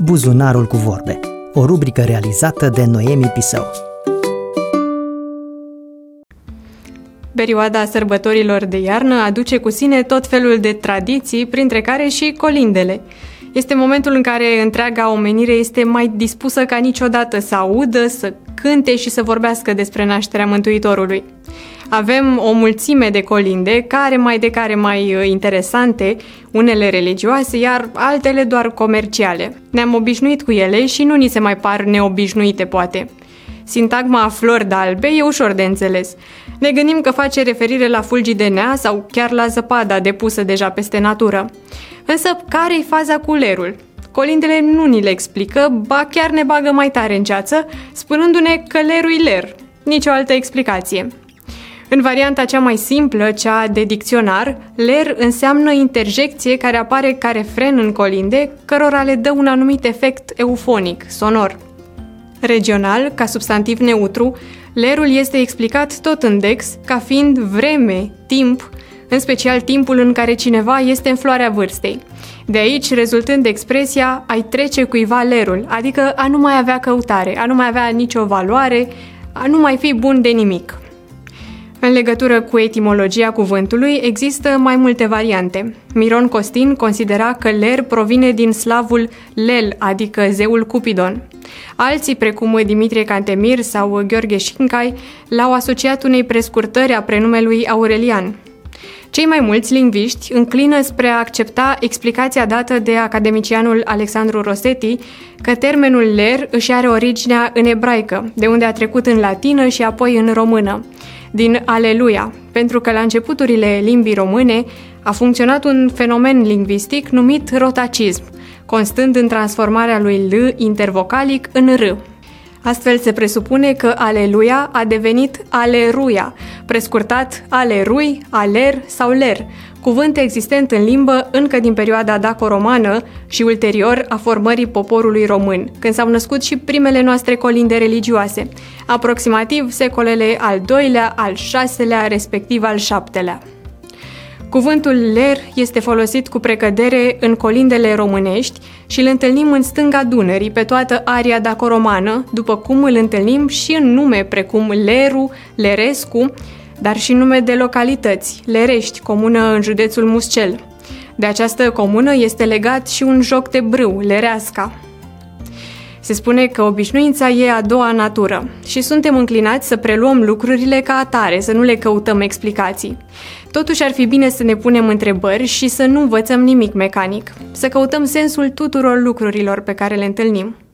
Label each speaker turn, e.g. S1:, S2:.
S1: Buzunarul cu vorbe, o rubrică realizată de Noemi Pisău.
S2: Perioada sărbătorilor de iarnă aduce cu sine tot felul de tradiții, printre care și colindele. Este momentul în care întreaga omenire este mai dispusă ca niciodată să audă, să cânte și să vorbească despre nașterea Mântuitorului. Avem o mulțime de colinde, care mai interesante, unele religioase, iar altele doar comerciale. Ne-am obișnuit cu ele și nu ni se mai par neobișnuite, poate. Sintagma flori de albe e ușor de înțeles. Ne gândim că face referire la fulgii de nea sau chiar la zăpada depusă deja peste natură. Însă, care-i faza cu lerul? Colindele nu ni le explică, ba chiar ne bagă mai tare în ceață, spunându-ne că lerul-i ler. Nici o altă explicație. În varianta cea mai simplă, cea de dicționar, ler înseamnă interjecție care apare ca refren în colinde, cărora le dă un anumit efect eufonic, sonor. Regional, ca substantiv neutru, lerul este explicat tot în Dex ca fiind vreme, timp, în special timpul în care cineva este în floarea vârstei. De aici, rezultând expresia ai trece cuiva lerul, adică a nu mai avea căutare, a nu mai avea nicio valoare, a nu mai fi bun de nimic. În legătură cu etimologia cuvântului, există mai multe variante. Miron Costin considera că ler provine din slavul lel, adică zeul Cupidon. Alții, precum Dimitrie Cantemir sau Gheorghe Șincai, l-au asociat unei prescurtări a prenumelui Aurelian. Cei mai mulți lingviști înclină spre a accepta explicația dată de academicianul Alexandru Rosetti că termenul ler își are originea în ebraică, de unde a trecut în latină și apoi în română, din aleluia, pentru că la începuturile limbii române a funcționat un fenomen lingvistic numit rotacism, constând în transformarea lui L intervocalic în R. Astfel se presupune că aleluia a devenit aleruia, prescurtat alerui, aler sau ler, cuvânt existent în limbă încă din perioada daco-romană și ulterior a formării poporului român, când s-au născut și primele noastre colinde religioase, aproximativ secolele al II-lea, al VI-lea, respectiv al VII-lea. Cuvântul ler este folosit cu precădere în colindele românești și îl întâlnim în stânga Dunării, pe toată aria daco-romană, după cum îl întâlnim și în nume precum Leru, Lerescu, dar și nume de localități, Lerești, comună în județul Muscel. De această comună este legat și un joc de brâu, Lereasca. Se spune că obișnuința e a doua natură și suntem înclinați să preluăm lucrurile ca atare, să nu le căutăm explicații. Totuși ar fi bine să ne punem întrebări și să nu învățăm nimic mecanic, să căutăm sensul tuturor lucrurilor pe care le întâlnim.